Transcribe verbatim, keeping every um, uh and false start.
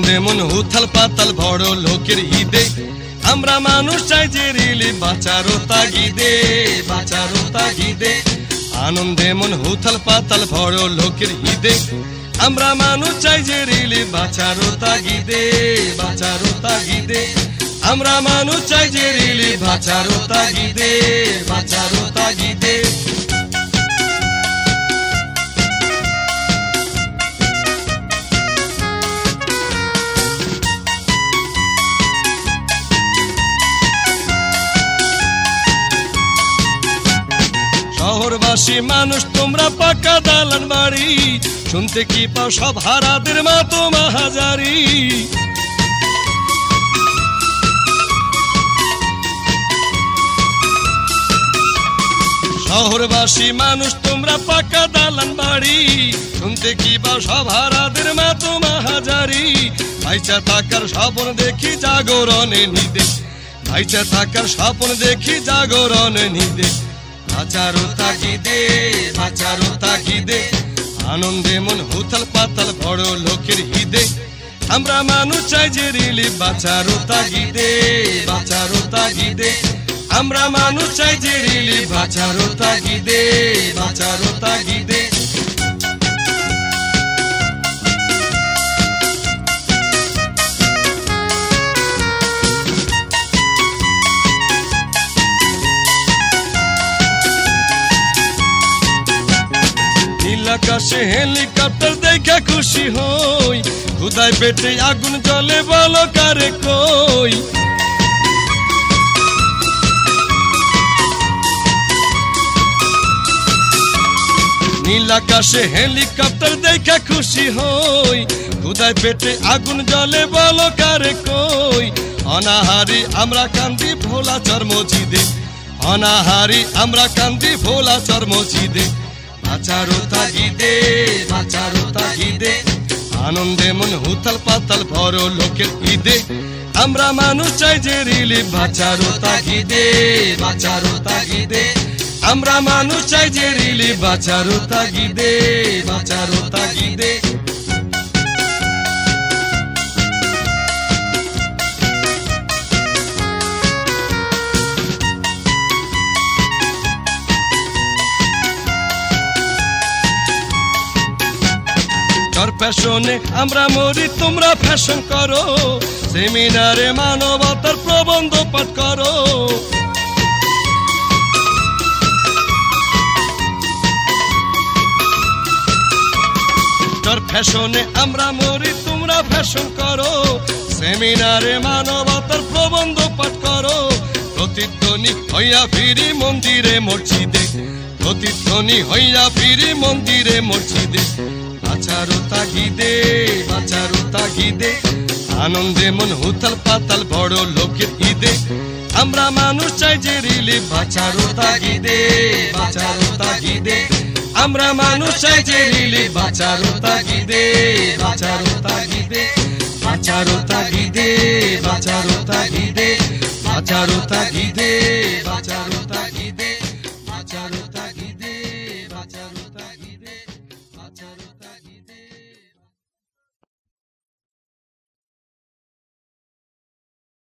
আনন্দে মন উথাল পাতাল বড় লোকের ঈদে আমরা মানুষ চাই যে রিলি বাঁচারও তাগিদে বাঁচারও তাগিদে আনন্দে মন উথাল পাতাল বড় লোকের ঈদে আমরা মানুষ চাই যে রিলি বাঁচারও তাগিদে বাঁচারও তাগিদে আমরা মানুষ চাই যে রিলি বাঁচারও তাগিদে বাঁচারও তাগিদে শহরবাসী মানুষ তোমরা পাকা দালান বাড়ি শুনতে কি পাও সব হারাদের মা তো মাহাজারি শহরবাসী মানুষ তোমরা পাকা দালান বাড়ি শুনতে কি পাও সব হারাদের মা তো মাহাজারি ভাইচা থাকার স্বপ্ন দেখি জাগরণে নিদে ভাইচা থাকার স্বপ্ন দেখি জাগরণে নিদে বাঁচারও তাগিদে বাঁচারও তাগিদে আনন্দে মন উথাল পাতাল বড় লোকের ঈদে আমরা মানুষ চাই যে রিলি বাঁচারও তাগিদে বাঁচারও তাগিদে আমরা মানুষ চাই যে রিলি বাঁচারও তাগিদে বাঁচারও তাগিদে আকাশে হেলিকপ্টার দেখে খুশি হই খুদায় পেটে আগুন জ্বলে বলো কারে কই নীল আকাশে হেলিকপ্টার দেখে খুশি হই খুদায় পেটে আগুন জ্বলে বলো কারে কই অনাহারি আমরা কান্দি ভোলা চর্মজিদে অনাহারি আমরা কান্দি ভোলা চর্মজিদে বাঁচারও তাগিদে বাঁচারও তাগিদে আনন্দে মন উথাল পাতাল বড় লোকের ঈদে আমরা মানুষ চাই যে রিলি বাঁচারও তাগিদে বাঁচারও তাগিদে আমরা মানুষ চাই যে রিলি বাঁচারও তাগিদে বাঁচারও তাগিদে ফ্যাশনে আমরা মরি তোমরা ফ্যাশন করো সেমিনারে মানবতার প্রবন্ধ পাঠ করো ফ্যাশনে আমরা মরি তোমরা ফ্যাশন করো সেমিনারে মানবতার প্রবন্ধ পাঠ করো প্রতিধ্বনি হইয়া ফিরি মন্দিরে মসজিদে প্রতিধ্বনি হইয়া ফিরি মন্দিরে মসজিদে বাঁচারও তাগিদে বাঁচারও তাগিদে আনন্দে মন উথাল পাতাল বড় লোকের ঈদে আমরা মানুষ চাই যে রিলি বাঁচারও তাগিদে বাঁচারও তাগিদে আমরা মানুষ চাই যে রিলি বাঁচারও তাগিদে বাঁচারও তাগিদে বাঁচারও তাগিদে বাঁচারও তাগিদে বাঁচারও তাগিদে বাঁচারও তাগিদে